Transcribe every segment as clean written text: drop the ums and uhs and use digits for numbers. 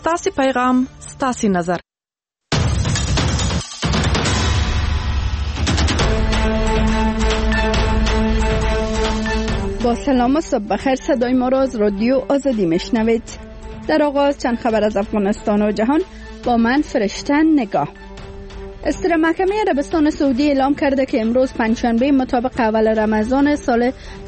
ستاسي پیغام، ستاسي نظر. با سلام و صبح بخیر، صدای ما را از رادیو آزادی میشنوید. در آغاز چند خبر از افغانستان و جهان با من فرشتن نگاه. استر محکمه عربستان سعودی اعلام کرده که امروز پنجشنبه مطابق اول رمضان سال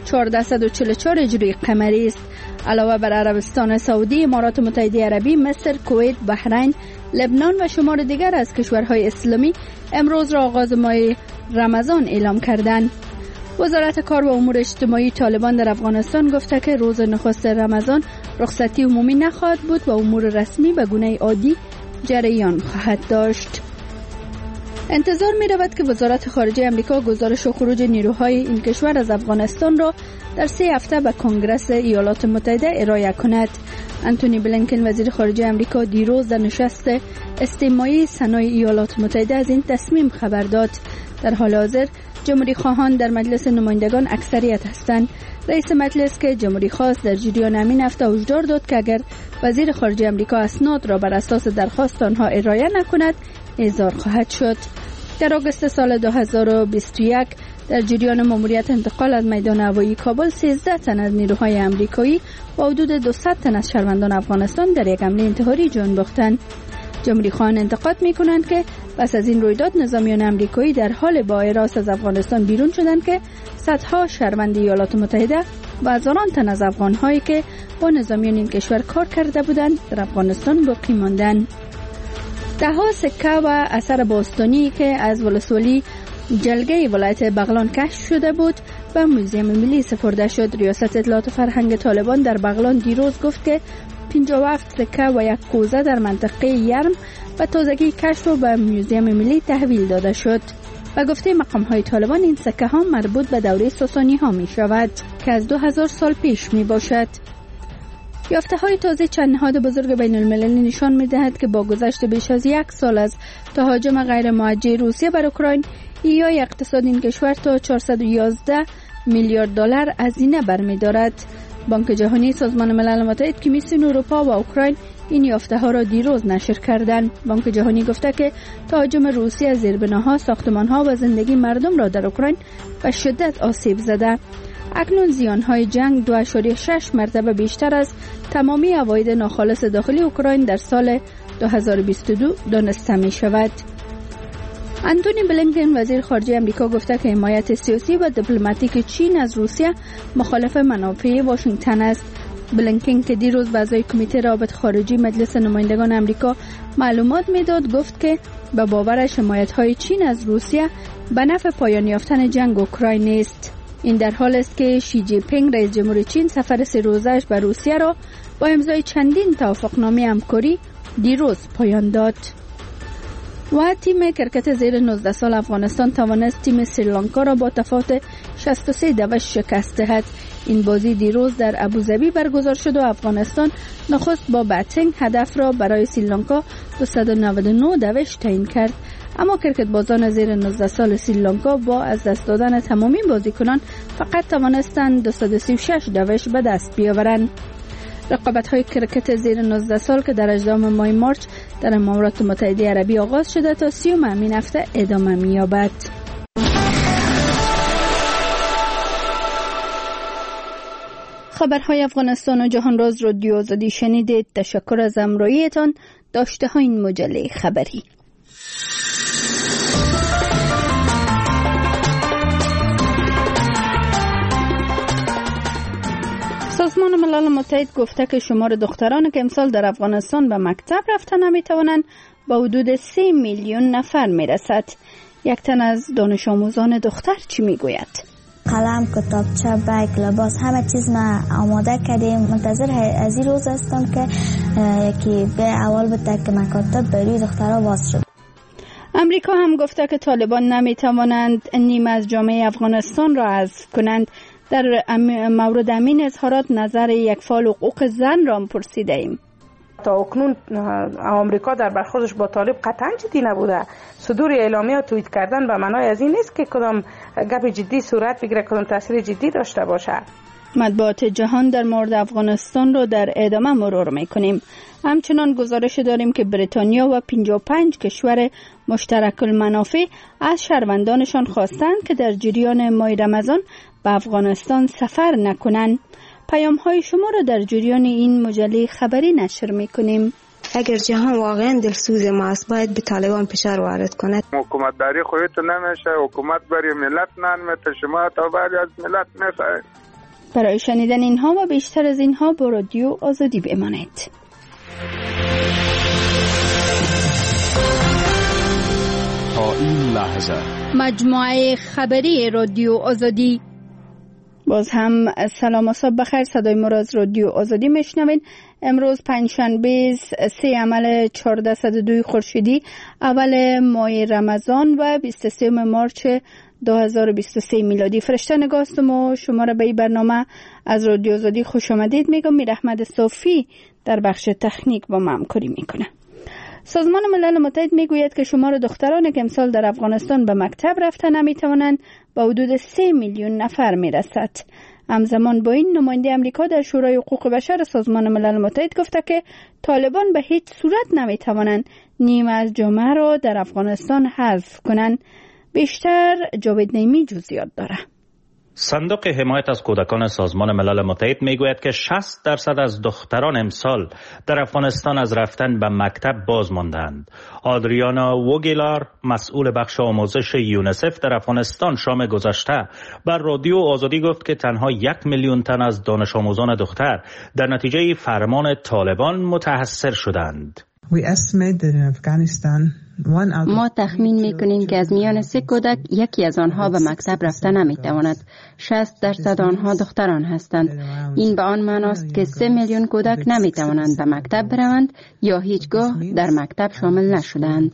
1444 هجری قمری است. علاوه بر عربستان سعودی، امارات متحده عربی، مصر، کویت، بحرین، لبنان و شمار دیگر از کشورهای اسلامی امروز را آغاز ماه رمضان اعلام کردند. وزارت کار و امور اجتماعی طالبان در افغانستان گفته که روز نخست رمضان رخصتی عمومی نخواهد بود و امور رسمی به گونه عادی جریان خواهد داشت. انتظار می رود که وزارت خارجه امریکا گزارش خروج نیروهای این کشور از افغانستان را در 3 هفته به کنگره ایالات متحده ارائه کند. انتونی بلینکن وزیر خارجه امریکا دیروز در نشست استماعی سنای ایالات متحده از این تصمیم خبر داد. در حال حاضر جمهوری خواهان در مجلس نمایندگان اکثریت هستند. رئیس مجلس که جمهوری خواست در جریان همین هفته هشدار داد که اگر وزیر خارجه امریکا اسناد را بر اساس درخواست آنها ارائه نکند احضار خواهد شد. در آگوست سال 2021 در جریان ماموریت انتقال از میدان هوایی کابل 13 تن از نیروهای امریکایی و حدود 200 تن از شهروندان افغانستان در یک حمله انتحاری جان باختند. جمهوری خواهان انتقاد می‌کنند که پس از این رویداد نظامیان امریکایی در حال با حراس از افغانستان بیرون شدند که صدها شهروند ایالات متحده و هزاران تن از افغان‌هایی که با نظامیان این کشور کار کرده بودند در افغانستان باقی ماندند. ده‌ها سکه و اثر باستانی که از ولسوالی جلگه ولایت بغلان کشف شده بود به موزیم ملی سپرده شد. ریاست اطلاعات فرهنگ طالبان در بغلان دیروز گفت که 57 سکه و یک کوزه در منطقه یرم و تازگی کشف و به موزیم ملی تحویل داده شد. و گفته مقام‌های طالبان این سکه ها مربوط به دوره ساسانی ها می شود که از 2000 سال پیش می باشد. یافته های تازه چند نهاد بزرگ بین المللی نشان می دهد که با گذشت بیش از 1 سال از تهاجم غیر موجه روسیه بر اوکراین، ایای اقتصاد این کشور تا 411 میلیارد دلار هزینه برمی دارد. بانک جهانی، سازمان ملل متحد، کمیسیون اروپا و اوکراین این یافته ها را دیروز نشر کردند. بانک جهانی گفته که تهاجم روسیه زیربناها، ساختمانها و زندگی مردم را در اوکراین به شدت آسیب زده. اکنون زیانهای جنگ 2.6 مرتبه بیشتر از تمامی عواید ناخالص داخلی اوکراین در سال 2022 دانسته می شود. انتونی بلینکن وزیر خارجه امریکا گفته که حمایت سیاسی و دیپلماتیک چین از روسیه مخالف منافع واشنگتن است. بلینکن که دیروز به اعضای کمیته روابط خارجی مجلس نمایندگان امریکا معلومات میداد گفت که به باورش حمایت‌های چین از روسیه به نفع پایان یافتن جنگ اوکراین است. این در حال است که شی جی پینگ رئیس جمهور چین سفر 3 روزه‌اش به روسیه را با امضای چندین توافقنامه همکاری دیروز پایان داد. و تیم کرکت زیر 19 سال افغانستان توانست تیم سریلانکا را با تفاوت 63 دوش شکست دهد. این بازی دیروز در ابوظبی برگزار شد و افغانستان نخست با باتینگ هدف را برای سریلانکا 299 دوش تعیین کرد. اما کرکت بازان زیر 19 سال سریلانکا با از دست دادن تمامی بازیکنان فقط توانستند 236 دوش به دست بیاورند. رقابت‌های کرکت زیر 19 سال که در 18 ماه مارچ در امارات متحده عربی آغاز شده تا 30 همین هفته ادامه می‌یابد. خبرهای افغانستان و جهان را از رادیو آزادی شنیدید. تشکر از همراهیتان. داشته ها این مجله خبری. سازمان ملل متحد گفته که شمار دختران که امسال در افغانستان به مکتب رفته نمیتوانند به حدود 3 میلیون نفر میرسد. یک تن از دانش آموزان دختر چی میگوید؟ قلم، کتابچه، بیگ، لباس، همه چیز ما آماده کردیم. منتظر از این روز هستم که یکی به اول بده که مکاتب برای دخترها باز شد. امریکا هم گفته که طالبان نمیتوانند نیمه از جامعه افغانستان را حذف کنند. در مورد همین اظهارات نظر یک فعال حقوق زن را پرسیده ایم. تا اکنون آمریکا در برخوردش با طالب قطعا جدی نبوده. صدور اعلامیه و توییت کردن به معنای از این نیست که کدام گپ جدی صورت بگیره، کدام تاثیر جدی داشته باشه. مطبوعات جهان در مورد افغانستان رو در ادامه مرور میکنیم. همچنان گزارش داریم که بریتانیا و 55 کشور مشترک المنافع از شهروندانشان خواستند که در جریان ماه رمضان به افغانستان سفر نکنند. پیام های شما را در جریان این مجله خبری نشر میکنیم. اگر جهان واقعا دلسوز ما است باید به طالبان فشار وارد کند. حکومت داری خودت نمیشه، حکومت برای ملت نمیشه، شما تا بعد از ملت میخواهید. برای شنیدن اینها و بیشتر از اینها با رادیو آزادی بمانید. تا این لحظه مجموعه خبری رادیو آزادی. باز هم سلام و صبح بخیر. صدای ما را از رادیو آزادی میشنوید. امروز پنجشنبه 3 عمل 1402 خورشیدی اول ماه رمضان و 23 مارچ 2023 میلادی. فرشته نگاه هستم و شما را به این برنامه از رادیو آزادی خوش آمدید میگم. میر احمد صافی در بخش تکنیک با ما همکاری میکنه. سازمان ملل متحد میگوید که شمار دختران که امسال در افغانستان به مکتب رفته نمیتوانند به حدود 3 میلیون نفر میرسد. همزمان با این نماینده امریکا در شورای حقوق بشر سازمان ملل متحد گفته که طالبان به هیچ صورت نمیتوانند نیمه از جامعه را در افغانستان حذف کنند. بیشتر جاوید نیمی جزئیات داره. صندوق حمایت از کودکان سازمان ملل متحد میگوید که 60% از دختران امسال در افغانستان از رفتن به مکتب باز ماندند. آدریانا ووگیلار مسئول بخش آموزش یونیسف در افغانستان شام گذشته بر رادیو آزادی گفت که تنها 1 میلیون تن از دانش آموزان دختر در نتیجه فرمان طالبان متاثر شدند. ما تخمین میکنیم که از میان 3 کودک یکی از آنها به مکتب رفته نمیتواند. 60% آنها دختران هستند. این به آن معناست که 3 میلیون کودک نمیتوانند به مکتب بروند یا هیچگاه در مکتب شامل نشدند.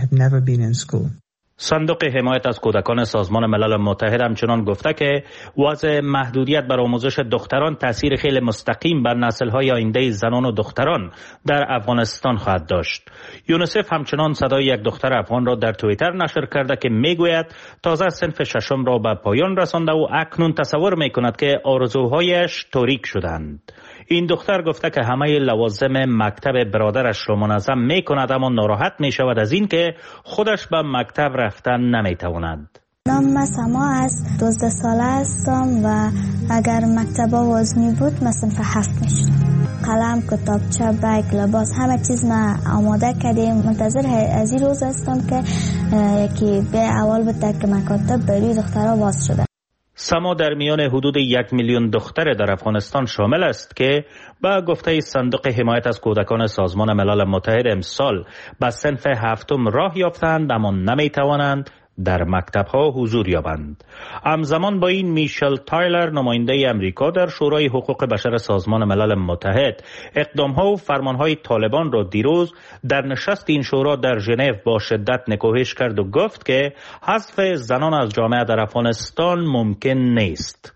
صندوق حمایت از کودکان سازمان ملل متحد همچنان گفته که وضع محدودیت بر آموزش دختران تاثیر خیلی مستقیم بر نسل‌های آینده زنان و دختران در افغانستان خواهد داشت. یونیسف همچنان صدای یک دختر افغان را در توییتر نشر کرده که میگوید تازه صنف ششم را به پایان رسانده و اکنون تصور میکند که آرزوهایش تاریک شدند. این دختر گفته که همه لوازم مکتب برادرش را منظم میکند اما ناراحت میشود از این که خودش به مکتب رفتن نمیتواند. نام سما است، 12 ساله هستم و اگر مکتب باز می بود من صنف 7 میشدم. قلم، کتابچه، بیگ، لباس همه چیز ما آماده کردیم. منتظر از این روز هستم که یکی به اول بده که مکاتب برای دخترها باز شده. سما در میان حدود 1 میلیون دختر در افغانستان شامل است که با گفته صندوق حمایت از کودکان سازمان ملل متحد امسال به صنف 7 راه یافتند اما نمیتوانند در مکتب‌ها حضور یابند. همزمان با این میشل تایلر نماینده امریکا در شورای حقوق بشر سازمان ملل متحد اقدام‌ها و فرمان‌های طالبان را دیروز در نشست این شورا در ژنو با شدت نکوهش کرد و گفت که حذف زنان از جامعه در افغانستان ممکن نیست.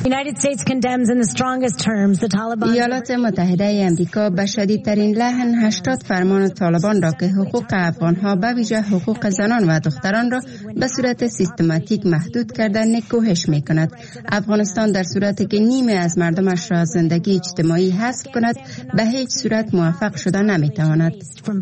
ایالات متحده امریکا به شدیدترین لحن 80 فرمان طالبان را که حقوق افغانها به ویژه حقوق زنان و دختران را به صورت سیستماتیک محدود کردن نکوهش می کند. افغانستان در صورتی که نیمه از مردمش را زندگی اجتماعی حذف کند به هیچ صورت موفق شدن نمی تواند.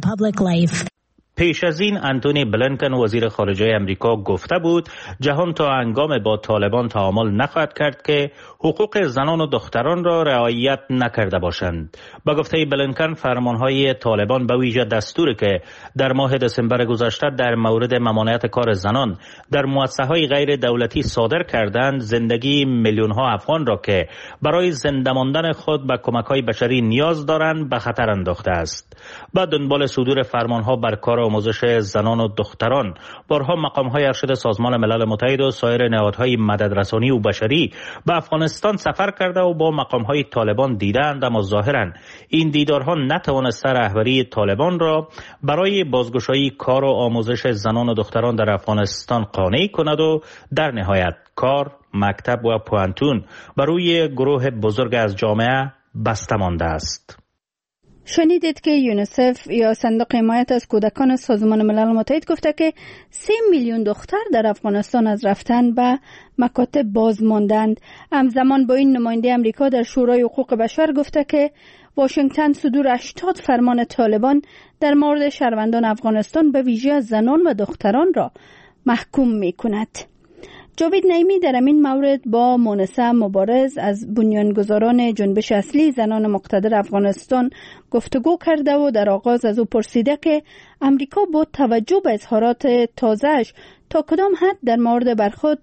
پیش از این انتونی بلینکن وزیر خارجه امریکا گفته بود جهان تا هنگام با طالبان تعامل نخواهد کرد که حقوق زنان و دختران را رعایت نکرده باشند. با گفته بلینکن فرمانهای طالبان به ویژه دستوری که در ماه دسامبر گذشته در مورد ممانعت کار زنان در مؤسسه‌های غیر دولتی صادر کردند زندگی میلیون‌ها افغان را که برای زنده ماندن خود به کمک‌های بشری نیاز دارند به خطر انداخته است. با دنبال صدور فرمانها بر کار آموزش زنان و دختران بارها مقام‌های ارشد سازمان ملل متحد و سایر نهادهای مددرسانی و بشری به افغانستان سفر کرده و با مقام‌های طالبان دیدند اما ظاهراً این دیدارها نتوانسته رهبری طالبان را برای بازگشایی کار و آموزش زنان و دختران در افغانستان قانع کند و در نهایت کار، مکتب و پوانتون بر روی گروه بزرگ از جامعه بسته مانده است. شنیدید که یونیسف یا صندوق حمایت از کودکان سازمان ملل متحد گفته که 3 میلیون دختر در افغانستان از رفتن به مکاتب باز ماندند. همزمان با این نماینده امریکا در شورای حقوق بشر گفته که واشنگتن صدور 80 فرمان طالبان در مورد شهروندان افغانستان به ویژه زنان و دختران را محکوم می کند. جاوید نعیمی در این مورد با مونسه مبارز از بنیانگذاران جنبش اصلی زنان مقتدر افغانستان گفتگو کرده و در آغاز از او پرسیده که امریکا با توجه به اظهارات تازه‌اش تا کدام حد در مورد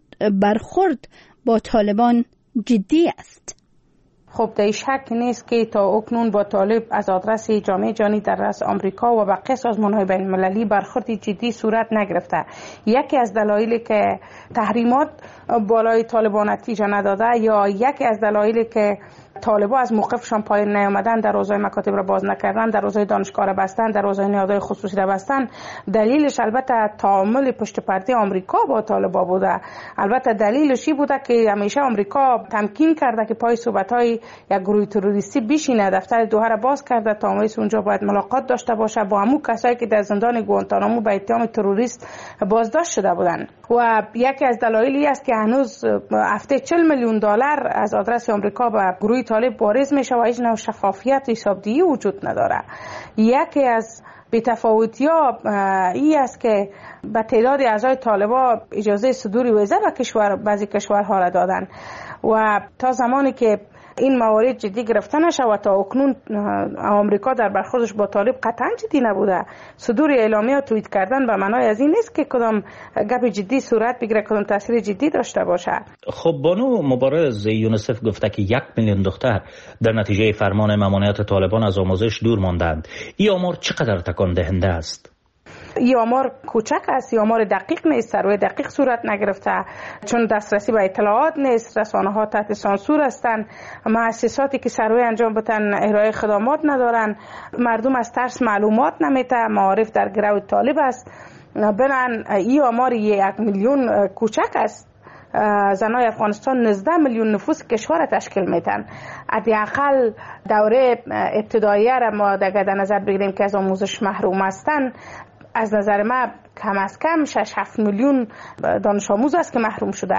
برخورد با طالبان جدی است. خب در شک نیست که تا اکنون با طالب از آدرس جامعه جهانی در رأس آمریکا و بقیه سازمان‌های بین‌المللی برخوردی جدی صورت نگرفته. یکی از دلایلی که تحریمات بالای طالبان نتیجه نداده یا یکی از دلایلی که طالبان از موقفشان پایین نیامدن، در حوزه مکاتب را باز نکردن، در حوزه دانشگاه را بستن، در حوزه نهادهای خصوصی را بستن، دلیلش البته تعامل پشت پرده آمریکا با طالبان بوده. البته دلیلش این بوده که همیشه آمریکا تمکین کرده که پای صحبت‌های یک گروه تروریستی بشینه، دفتر دوحه را باز کرده تا اونجا باید ملاقات داشته باشه با همون کسایی که در زندان گوانتانامو به اتهام تروریست بازداشت شده بودند. و یکی از دلایلی است که هنوز هفته 40 میلیون دلار از آدرس آمریکا به گروه طالب وارد میشه و هیچ نوع شفافیت حسابدهی وجود نداره. یکی از بی‌تفاوتی‌ها این است که به تعداد اعضای طالبان اجازه صدور ویزه به بعضی کشورها را دادن و تا زمانی که این موارد جدی گرفته نشه و تا اکنون آمریکا در برخوردش با طالب قطعا جدی نبوده، صدور اعلامیه و توییت کردن به معنای از این نیست که کدام گپ جدی صورت بگیره، کدام تاثیر جدی داشته باشه. خب بانو مبارز، یونیسف گفته که 1 میلیون دختر در نتیجه فرمان ممانعت طالبان از آموزش دور ماندند. این آمار چقدر تکان دهنده است؟ این آمار کوچک است، این آمار دقیق نیست، سروی دقیق صورت نگرفته چون دسترسی به اطلاعات نیست، رسانه‌ها تحت سانسور هستند، مؤسساتی که سروی انجام بدن ارائه خدمات ندارن، مردم از ترس معلومات نمیته، معارف در گرو طالب است. بنابراین این آمار 1 میلیون کوچک است. زنای افغانستان 19 میلیون نفوس کشور تشکیل میدن. حداقل دوره ابتداییه را ما در نظر بگیریم که از آموزش محروم هستند، از نظر ما کم از کم 6-7 میلیون دانش آموز است که محروم شده.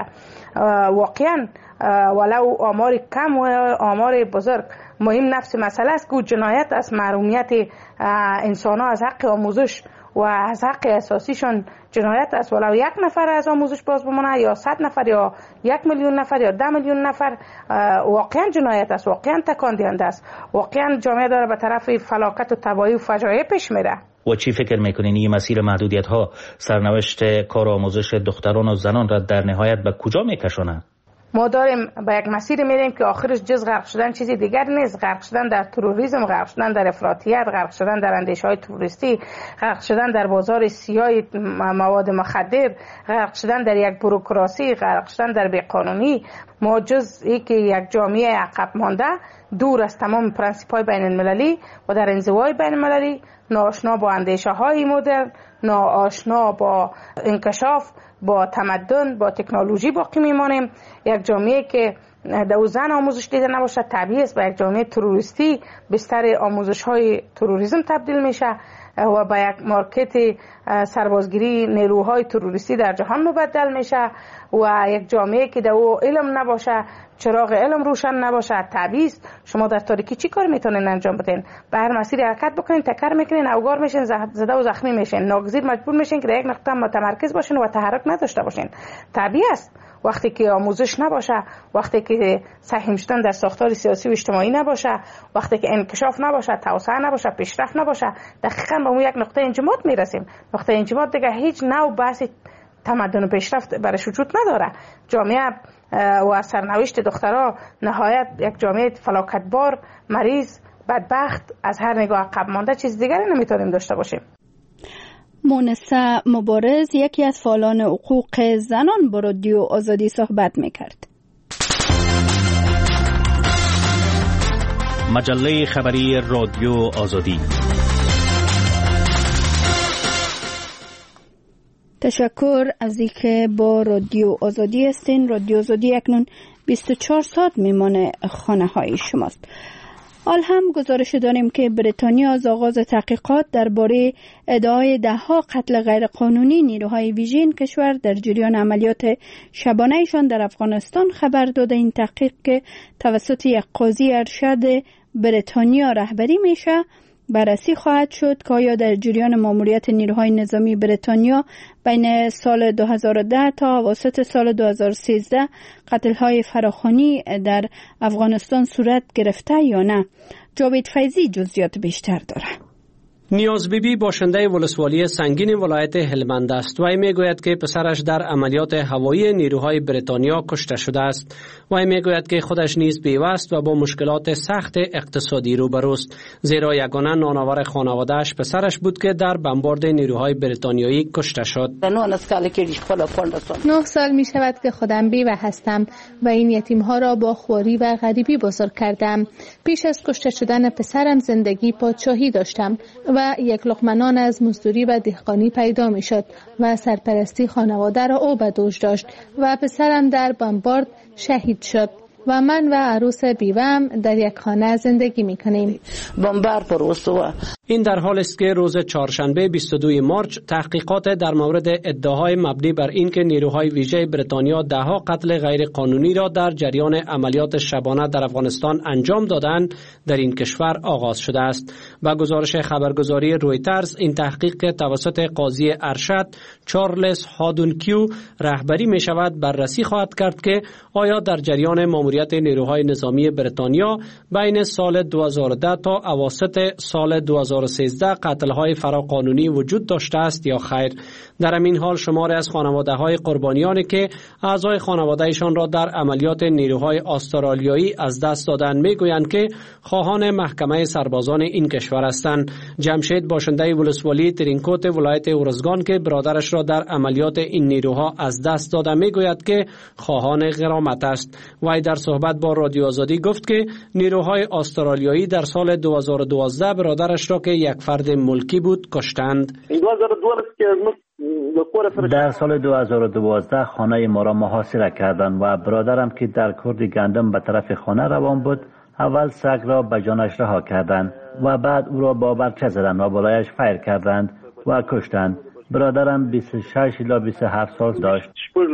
واقعا ولو آمار کم و آمار بزرگ، مهم نفس مسئله است که جنایت از محرومیت انسان ها از حق آموزش و از حق اساسیشون جنایت است. ولو 1 نفر از آموزش باز بمانه یا 100 نفر یا 1 میلیون نفر یا 10 میلیون نفر، واقعا جنایت است، واقعا تکان دهنده است، واقعا جامعه داره به طرف فلاکت و تباهی و فجایع پیش میره. و چی فکر میکنین این مسیر محدودیت ها سرنوشت کار آموزش دختران و زنان را در نهایت به کجا میکشونه؟ ما داریم به یک مسیر میریم که آخرش جز غرق شدن چیزی دیگر نیست. غرق شدن در تروریسم، غرق شدن در افراطیت، غرق شدن در اندیشه‌های تروریستی، غرق شدن در بازار سیاه مواد مخدر، غرق شدن در یک بوروکراسی، غرق شدن در بی‌قانونی. ما جز اینکه یک جامعه عقب مانده، دور از تمام پرنسیپ‌های بین‌المللی و در انزوای بین‌المللی، ناآشنا با اندیشه‌های مدرن، ناآشنا با انکشاف، با تمدن، با تکنولوژی باقی میمانیم. یک جامعه که در زن آموزش دیده نباشه طبیعی است به یک جامعه تروریستی، بستر آموزش-های تروریسم تبدیل میشه و به یک مارکت سربازگیری نیروهای تروریستی در جهان مبدل میشه و یک جامعه که در او علم نباشه، چراغ علم روشن نباشه، طبیعی است شما در تاریکی چی کار میتونین انجام بدین؟ به هر مسیر حرکت بکنین، تکر میکنین، اوگار میشین، زده و زخمی میشین، ناگزیر مجبور میشین که در یک نقطه متمرکز باشین و تحرک نداشته باشین. طبیعی است وقتی که آموزش نباشه، وقتی که سهم شدن در ساختار سیاسی و اجتماعی نباشه، وقتی که انکشاف نباشه، توسعه نباشه، پیشرفت نباشه، دقیقاً به اون یک نقطه انجماد میرسیم. نقطه انجماد دیگه هیچ نوع بحث تمدن و پیشرفت برش وجود نداره. جامعه و سرنوشت دخترها نهایت یک جامعه فلاکتبار، مریض، بدبخت، از هر نگاه عقب مانده، چیز دیگری نمیتونیم داشته باشیم. مونسه مبارز، یکی از فعالان حقوق زنان، با رادیو آزادی صحبت میکرد. مجله خبری رادیو آزادی. تشکر از اینکه با رادیو آزادی هستین. رادیو آزادی اکنون 24 ساعت میمانه خانه های شماست. حال هم گزارش داریم که بریتانیا از آغاز تحقیقات درباره ادعای ده‌ها قتل غیرقانونی نیروهای ویژه این کشور در جریان عملیات شبانه‌شان در افغانستان خبر داده. این تحقیق که توسط یک قاضی ارشد بریتانیا رهبری میشه بررسی خواهد شد که آیا در جریان ماموریت نیروهای نظامی بریتانیا بین سال 2010 تا اواسط سال 2013 قتل‌های فراخوانی در افغانستان صورت گرفته یا نه. جاوید فیضی جزئیات بیشتر داره. نیاز بیبی باشنده ولسوالی سنگین ولایت هلمند است. وی میگوید که پسرش در عملیات هوایی نیروهای بریتانیا کشته شده است. وی میگوید که خودش نیز بیوست و با مشکلات سخت اقتصادی روبروست، زیرا یگانه نانآور خانواده‌اش پسرش بود که در بمبارد نیروهای بریتانیایی کشته شد. 9 سال می شود که خودم بیوه هستم و این یتیم‌ها را با خواری و غریبی بزرگ کردم. پیش از کشته شدن پسرم زندگی پادشاهی داشتم و یک لقمه نان از مزدوری و دهقانی پیدا می شد و سرپرستی خانواده را او به دوش داشت و پسرم در بمبارد شهید شد و من و عروس بیوه‌ام در یک خانه زندگی می کنیم. این در حال است که روز چهارشنبه 22 مارچ تحقیقات در مورد ادعاهای مبنی بر اینکه نیروهای ویژه بریتانیا ده‌ها قتل غیر قانونی را در جریان عملیات شبانه در افغانستان انجام دادند در این کشور آغاز شده است. با گزارش خبرگزاری رویترز، این تحقیق توسط قاضی ارشد چارلز هادونکیو رهبری می شود بررسی خواهد کرد که آیا در جریان ماموریت نیروهای نظامی بریتانیا بین سال 2010 تا اواسط سال 2013 قتل‌های فراقانونی وجود داشته است یا خیر. در همین حال شماری از خانواده‌های قربانیانی که اعضای خانواده‌شان را در عملیات نیروهای استرالیایی از دست دادند میگویند که خواهان محکمه سربازان این کشور هستند. جمشید باشنده ولسوالی ترینکوت ولایت ارزگان که برادرش را در عملیات این نیروها از دست داده میگوید که خواهان غرامت است. وی در صحبت با رادیو آزادی گفت که نیروهای استرالیایی در سال 2012 برادرش را که یک فرد ملکی بود کشتند. در سال 2012 خانه ما را محاصره کردند و برادرم که در کرد گندم به طرف خانه روان بود اول سگ را به جانش رها کردند و بعد او را با برچه زدند و بالایش فیر کردند و کشتند. برادرم 26 الی 27 سال داشت.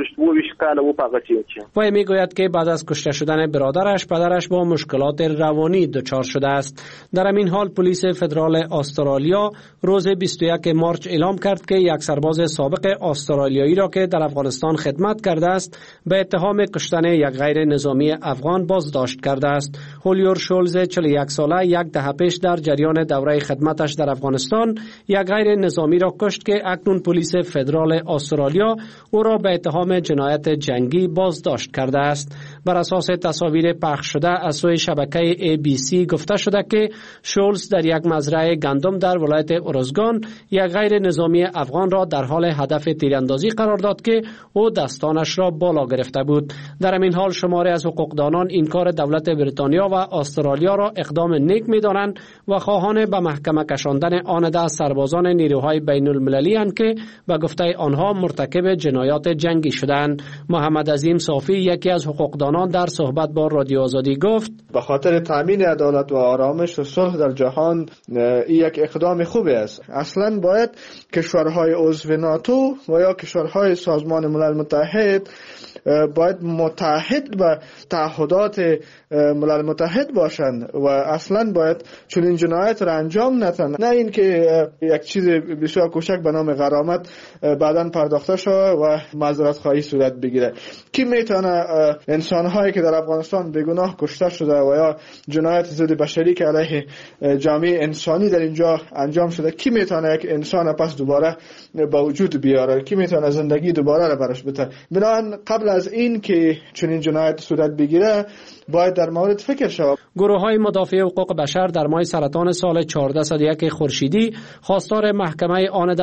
وی میگوید که بعد از کشته شدن برادرش پدرش با مشکلات روانی دچار شده است. در همین حال پلیس فدرال استرالیا روز 21 مارچ اعلام کرد که یک سرباز سابق استرالیایی را که در افغانستان خدمت کرده است به اتهام کشتن یک غیر نظامی افغان بازداشت کرده است. هولیور شولز 41 ساله یک دهه پیش در جریان دوره خدمتش در افغانستان یک غیر نظامی را کشت که اکنون پلیس فدرال استرالیا او را به اتهام جنایت جنگی بازداشت کرده است. بر اساس تصاویر پخش شده از سوی شبکه ABC گفته شده که شولز در یک مزرعه گندم در ولایت ارزگان یک غیر نظامی افغان را در حال هدف تیراندازی قرار داد که او دستانش را بالا گرفته بود. در همین حال شماری از حقوقدانان این کار دولت بریتانیا و استرالیا را اقدام نیک می‌دانند و خواهان به محکمه کشاندن آن ده سربازان نیروهای بین المللی اند که به گفته آنها مرتکب جنایات جنگی شدند. محمد عظیم صافی یکی از حقوقدانان در صحبت با رادیو آزادی گفت به خاطر تامین عدالت و آرامش و صلح در جهان یک اقدام خوبی است. اصلا باید کشورهای عضو ناتو و یا کشورهای سازمان ملل متحد باید متحد به تعهدات ملل متحد باشند و اصلا باید چنین جنایت را انجام ندهند، نه اینکه یک چیز بسیار کوچک به نام غرامت بعداً پرداخته شود و معذرت خواهی صورت بگیره. کی میتونه انسان‌هایی که در افغانستان بیگناه کشته شده و یا جنایت ضد بشری که علیه جامعه انسانی در اینجا انجام شده، کی میتونه یک انسان پس دوباره با وجود بیاره؟ کی میتونه زندگی دوباره را برش بده؟ بنابراین قبل از این که چنین جنایت صورت بگیره باید در مورد فکر شود. گروه‌های مدافع حقوق بشر در ماه سرطان سال 1401 خورشیدی خواستار محکمه آن ده سربازان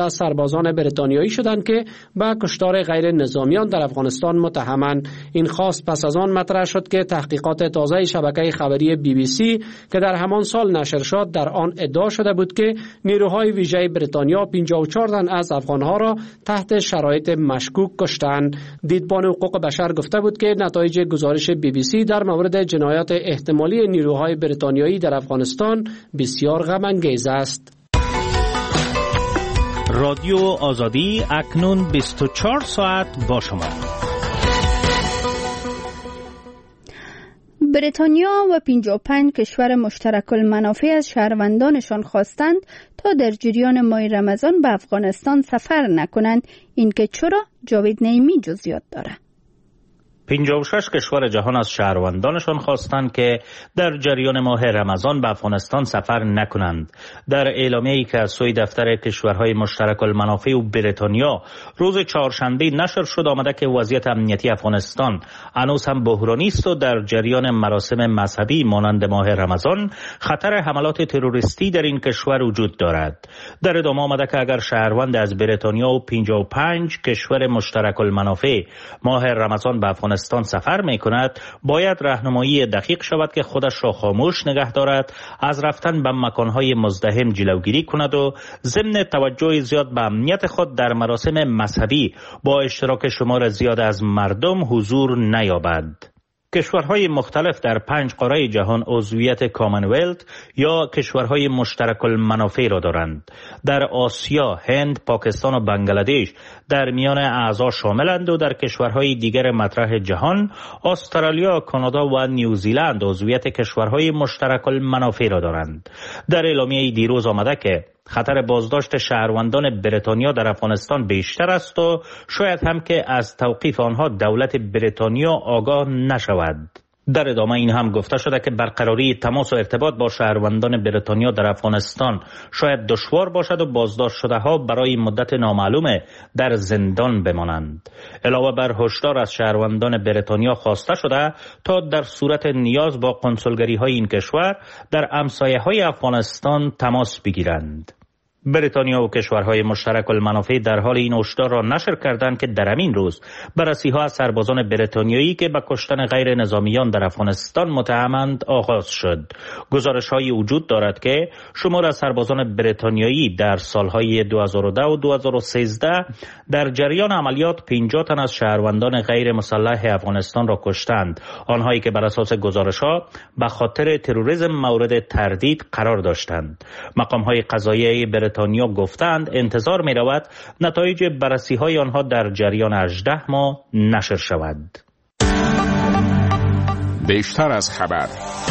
سربازان بریتانیایی شدند که به کشتار غیر نظامیان در افغانستان متهمند. این خواست پس از آن مطرح شد که تحقیقات تازه شبکه خبری BBC که در همان سال نشر شد در آن ادعا شده بود که نیروهای ویژه بریتانیا 54 تن از افغانها را تحت شرایط مشکوک کشتند. دیدبان حقوق بشر گفته بود که نتایج گزارش BBC در مورد جنایات احتمالی نیروهای بریتانیایی در افغانستان بسیار غم انگیز است. رادیو آزادی اکنون 24 ساعت با شما. بریتانیا و 55 کشور مشترک المنافع از شهروندانشان خواستند تا در جریان ماه رمضان به افغانستان سفر نکنند. این که چرا؟ جاوید نعیمی جزئیات داره. 56 کشور جهان از شهروندانشان خواستند که در جریان ماه رمضان به افغانستان سفر نکنند. در اعلامیه‌ای که از سوی دفتر کشورهای مشترک المنافع و بریتانیا روز چهارشنبه نشر شد آمده که وضعیت امنیتی افغانستان هنوز هم بحرانی است و در جریان مراسم مذهبی مانند ماه رمضان خطر حملات تروریستی در این کشور وجود دارد. در ادامه آمده که اگر شهروند از بریتانیا و 55 کشور مشترک المنافع ماه رمضان به افغانستان سفر می کند باید راهنمایی دقیق شود که خودش را خاموش نگه دارد، از رفتن به مکانهای مزدحم جلوگیری کند و ضمن توجه زیاد به امنیت خود در مراسم مذهبی با اشتراک شمار زیاد از مردم حضور نیابد. کشورهای مختلف در 5 قاره جهان عضویت کامنولت یا کشورهای مشترک المنافع را دارند. در آسیا، هند، پاکستان و بنگلادش در میان اعضا شاملند و در کشورهای دیگر مطرح جهان استرالیا، کانادا و نیوزیلند عضویت کشورهای مشترک المنافع را دارند. در اعلامیه دیروز آمده که خطر بازداشت شهروندان بریتانیا در افغانستان بیشتر است و شاید هم که از توقیف آنها دولت بریتانیا آگاه نشود. در ادامه این هم گفته شده که برقراری تماس و ارتباط با شهروندان بریتانیا در افغانستان شاید دشوار باشد و بازداشت شده ها برای مدت نامعلوم در زندان بمانند. علاوه بر هشدار از شهروندان بریتانیا خواسته شده تا در صورت نیاز با کنسولگری های این کشور در همسایه های افغانستان تماس بگیرند. بریتانیا و کشورهای مشترک المنافع در حال این هشدار را نشر کردند که در همین روز بررسی‌ها از سربازان بریتانیایی که به کشتن غیر نظامیان در افغانستان متهمند آغاز شد. گزارش‌هایی وجود دارد که شمار از سربازان بریتانیایی در سالهای 2010 و 2013 در جریان عملیات 50 تن از شهروندان غیر مسلح افغانستان را کشتند، آنهایی که بر اساس گزارش‌ها به خاطر تروریسم مورد تردید قرار داشتند. مقام‌های قضاییه بریتانیا گفتند انتظار می رود نتایج بررسی های آنها در جریان 18 ماه نشر شود. بیشتر از خبر.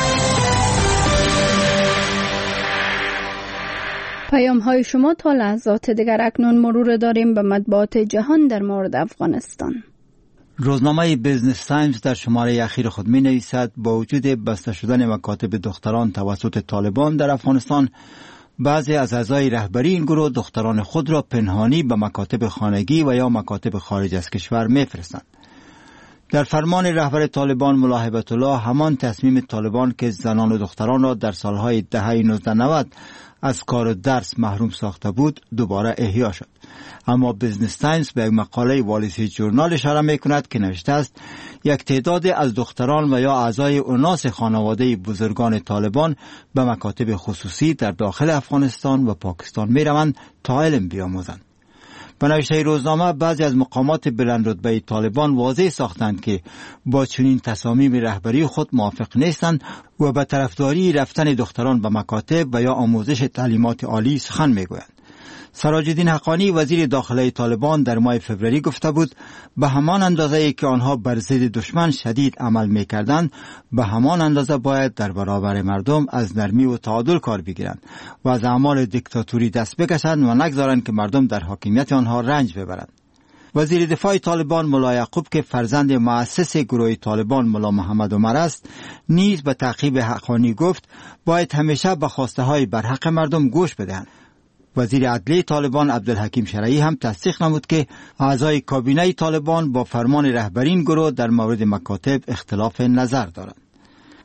پیام های شما تا لحظات دیگر. اکنون مرور داریم به مطبوعات جهان در مورد افغانستان. روزنامه بیزنس تایمز در شماره اخیر خود می نویسد با وجود بسته شدن مکاتب دختران توسط طالبان در افغانستان، بعضی از اعضای رهبری این گروه دختران خود را پنهانی به مکاتب خانگی و یا مکاتب خارج از کشور می‌فرستند. در فرمان رهبر طالبان ملا هیبت الله، همان تصمیم طالبان که زنان و دختران را در سالهای دهه 1990 از کار و درس محروم ساخته بود دوباره احیا شد. اما بیزنس تایمز به یک مقاله وال استریت جورنال اشاره می‌کند که نوشته است یک تعداد از دختران و یا اعضای اناس خانواده بزرگان طالبان به مکاتب خصوصی در داخل افغانستان و پاکستان می‌روند تا علم بیاموزند. به نوشته روزنامه بعضی از مقامات بلند رتبه طالبان واضح ساختند که با چنین تصامیم رهبری خود موافق نیستند و به طرفداری رفتن دختران به مکاتب و یا آموزش تعلیمات عالی سخن میگویند. سراج الدین حقانی وزیر داخله طالبان در ماه فوریه گفته بود به همان اندازه‌ای که آنها بر ضد دشمن شدید عمل می‌کردند، به همان اندازه باید در برابر مردم از نرمی و تعادل کار بگیرند و از اعمال دیکتاتوری دست بکشند و نگذارند که مردم در حاکمیت آنها رنج ببرند. وزیر دفاع طالبان ملا یعقوب که فرزند مؤسس گروه طالبان ملا محمد عمر است، نیز به تعقیب حقانی گفت باید همیشه به خواسته‌های برحق مردم گوش بدهند. وزیر عدلیه طالبان عبدالحکیم شرعی هم تصدیق نمود که اعضای کابینه طالبان با فرمان رهبرین گروه در مورد مکاتب اختلاف نظر دارند.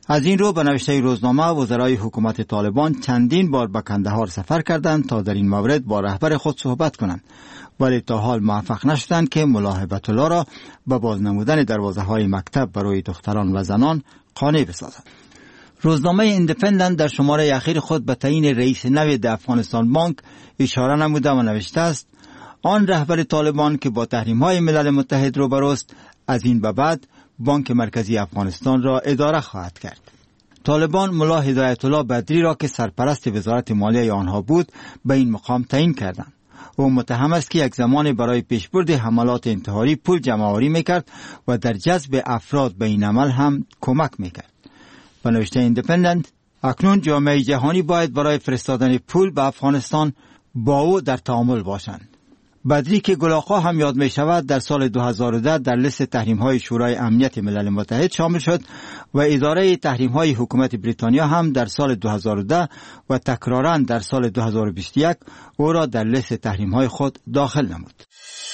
از این رو به نوشته روزنامه وزرای حکومت طالبان چندین بار به کندهار سفر کردند تا در این مورد با رهبر خود صحبت کنند، ولی تا حال موفق نشدند که ملا هیبت الله را به بازنمودن دروازه‌های مکتب برای دختران و زنان قانع بسازند. روزنامه ایندیپندنت در شماره اخیر خود به تعیین رئیس نو افغانستان بانک اشاره نموده و نوشته است آن رهبر طالبان که با تحریم‌های ملل متحد روبروست از این به بعد بانک مرکزی افغانستان را اداره خواهد کرد. طالبان ملا هدایت الله بدری را که سرپرست وزارت مالیه آنها بود به این مقام تعیین کردند. او متهم است که یک زمان برای پیشبرد حملات انتحاری پول جمع‌آوری میکرد و در جذب افراد به این عمل هم کمک میکرد. به نوشته ایندیپندنت اکنون جامعه جهانی باید برای فرستادن پول به افغانستان با او در تعامل باشند. بدری که گلاخا هم یاد می شود در سال 2010 در لیست تحریم‌های شورای امنیت ملل متحد شامل شد و اداره تحریم‌های حکومت بریتانیا هم در سال 2010 و تکراراً در سال 2021 او را در لیست تحریم‌های خود داخل نمود.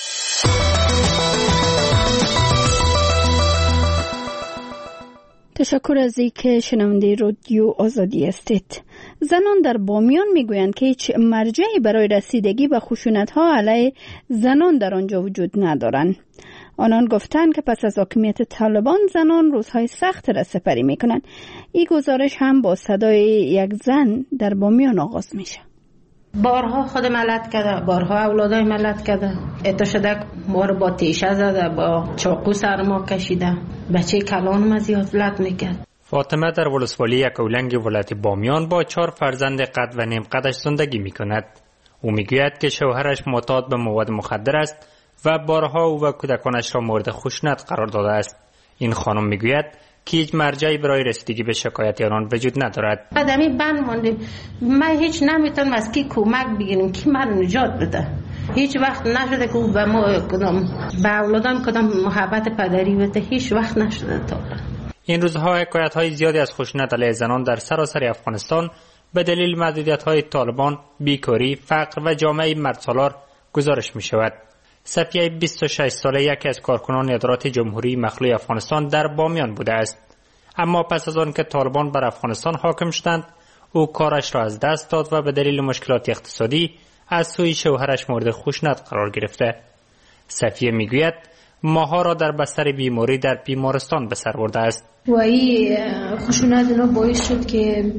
تشکر از اینکه شنونده رادیو آزادی هستید. زنان در بامیان میگویند که هیچ مرجعی برای رسیدگی به خشونت‌ها علیه زنان در آنجا وجود ندارند. آنان گفتند که پس از حاکمیت طالبان زنان روزهای سخت را سپری میکنند. این گزارش هم با صدای یک زن در بامیان آغاز میشه. بارها خود ملت کرده، بارها اولادای ملت کرده، اتا شده ما رو با تیشه زده، با چاقو سر ما کشیده، بچه کلان ما زیادت میکرد. فاطمه در ولسوالی یکاولنگ ولایت بامیان با 4 فرزند قد و نیم قدش زندگی میکند. او میگوید که شوهرش معتاد به مواد مخدر است و بارها او و کودکانش را مورد خشونت قرار داده است. این خانم میگوید که هیچ مرجعی برای رسیدگی به شکایت آنان وجود ندارد. آدمی بند ماندیم، ما هیچ نمیتونم از کی کمک بگیریم، کی من نجات بده. هیچ وقت نشده که به ما کدام به اولادم کدام محبت پدری بده، هیچ وقت نشده تا. این روزها حکایت‌های زیادی از خشونت علیه زنان در سراسر افغانستان به دلیل محدودیت‌های طالبان، بیکاری، فقر و جامعه مردسالار گزارش می‌شود. صفیه 26 ساله یکی از کارکنان ادارات جمهوری مخلوع افغانستان در بامیان بوده است. اما پس از آن که طالبان بر افغانستان حاکم شدند، او کارش را از دست داد و به دلیل مشکلات اقتصادی از سوی شوهرش مورد خشونت قرار گرفته. صفیه میگوید ماها را در بستر بیماری در بیمارستان به سر برده است. و این خشونت اینا باعث شد که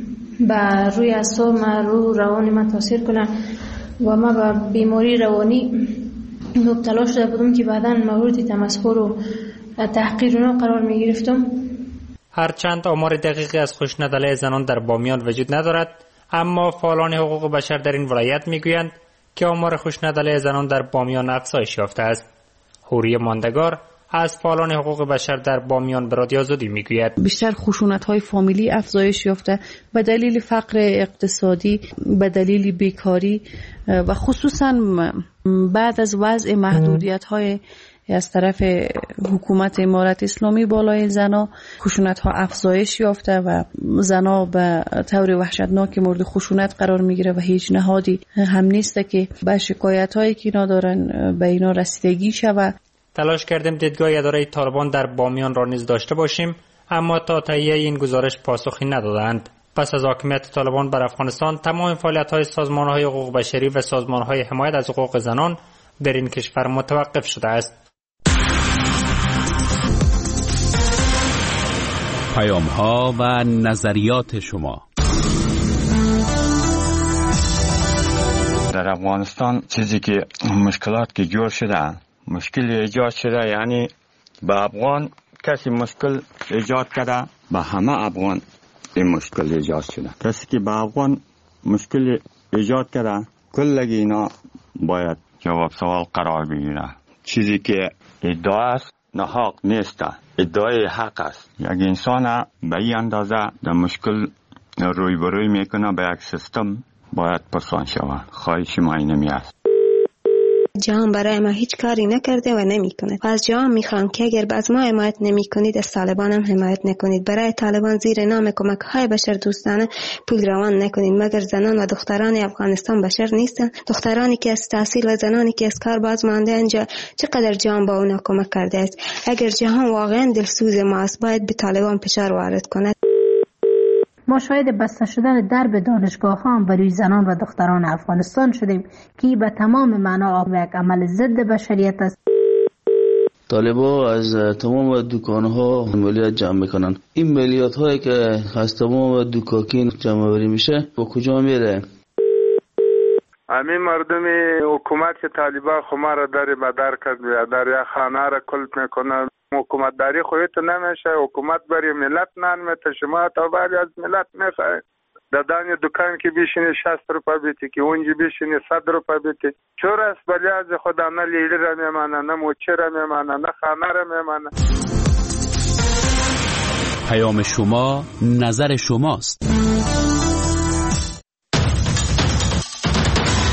بر روی اعصاب من روان من تاثیر کنه و من به بیماری روانی مبتلا شده بودم که بعداً مورد تمسخر و تحقیر اونا قرار می گرفتم. هرچند آمار دقیقی از خشونت علیه زنان در بامیان وجود ندارد، اما فعالان حقوق بشر در این ولایت میگویند که آمار خشونت علیه زنان در بامیان افزایش یافته است. حوری ماندگار از فعالان حقوق بشر در بامیان به رادیو آزادی میگوید بیشتر خشونت‌های فامیلی افزایش یافته به دلیل فقر اقتصادی، به دلیل بیکاری و خصوصا بعد از وضع محدودیت‌های از طرف حکومت امارت اسلامی بالای زنا، خشونت‌ها افزایش یافته و زنا به طور وحشتناک مورد خشونت قرار میگیره و هیچ نهادی هم نیست که به شکایت‌هایی که اینا دارن به اینا رسیدگی شود. تلاش کردیم دیدگاه اداره طالبان در بامیان را نیز داشته باشیم، اما تا تهیه این گزارش پاسخی ندادند. پس از حاکمیت طالبان بر افغانستان، تمام فعالیت‌های سازمان‌های حقوق بشری و سازمان‌های حمایت از حقوق زنان در این کشور متوقف شده است. پیام‌ها و نظریات شما. در افغانستان چیزی که مشکلات که جور شده، مشکل ایجاد شده، یعنی به افغان کسی مشکل ایجاد کرده، به همه افغان این مشکل ایجاد شده. کسی که به افغان مشکل ایجاد کرده، کلگی اینا باید جواب سوال قرار بگیره. چیزی که ادعا است ناحق نیست، ادعای حق است. یک انسان به این اندازه در مشکل رویبروی میکنه به یک سیستم باید پرسان شود. خواهش ما اینمی است. جهان برای ما هیچ کاری نکرده و نمیکنه. از جهان میخوام که اگر از ما حمایت نمیکنید، از طالبان هم حمایت نکنید. برای طالبان زیر نام کمک های بشر دوستانه پول روان نکنید، مگر زنان و دختران افغانستان بشر نیستن؟ دخترانی که از تحصیل و زنانی که از کار باز مانده اینجا، چقدر جهان با اونا کمک کرده است؟ اگر جهان واقعا دلسوز ما است، باید به طالبان فشار وارد کند. ما شاهد بسته شدن درب دانشگاه ها برای زنان و دختران افغانستان شدیم که به تمام معنا یک عمل ضد بشریت است. طالبا از تمام دکان‌ها مالیات جمع میکنن. این مالیات هایی که از تمام دکاکین جمع آوری میشه با کجا میره؟ همین مردم حکومت که طالبان خما را در مدار کرد و در یک خانه را کلپ میکنن. حکومت داری خودت نمیشه. حکومت برای ملت نمیته. شما تا بعد از ملت میخواهید در دانی دکان که بیشینی 60 روپا بیتی که اونجی بیشینی 100 روپا بیتی. چور است بلی از خدا نه لیلی را میمانه، نه موچه را میمانه، نه خانه را میمانه. پیام شما، نظر شماست.